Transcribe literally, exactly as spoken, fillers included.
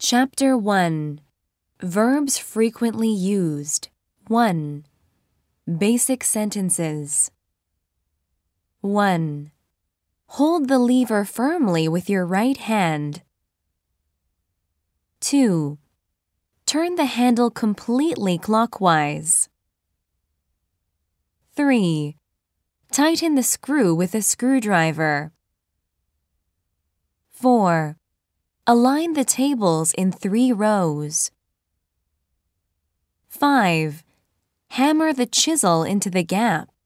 Chapter one. Verbs frequently used. one. Basic sentences. one. Hold the lever firmly with your right hand. two. Turn the handle completely clockwise. three. Tighten the screw with a screwdriver. four. Align the tables in three rows. five. Hammer the chisel into the gap.